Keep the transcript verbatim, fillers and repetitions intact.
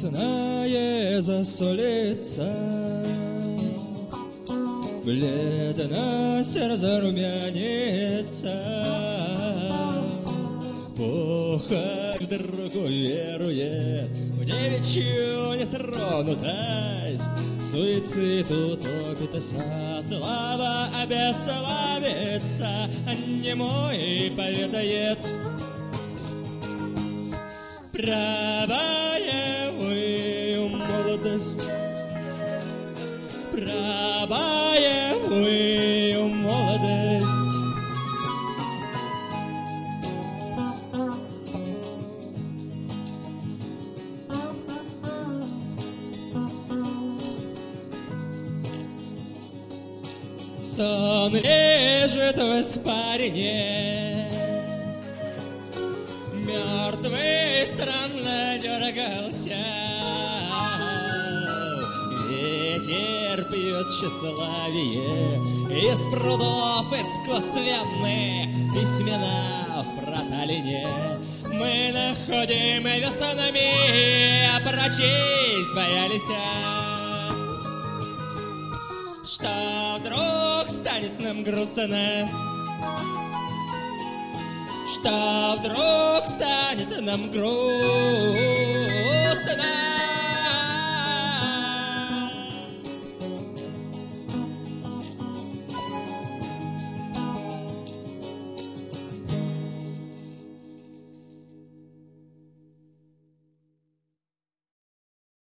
Красная засолится, бледность зарумянится. Пухарь вдруг уверует в девичью нетронутость, суицид утопится, слава обесславится, немой поведает. Правая молодость, правая молодость. Сон лежит в испарине, мертвый странно дергался. Ветер пьет тщеславие из прудов искусственных, письмена в проталине. Мы находим весонами, а прочесть боялись, что вдруг станет нам грустно, что вдруг станет нам грустно.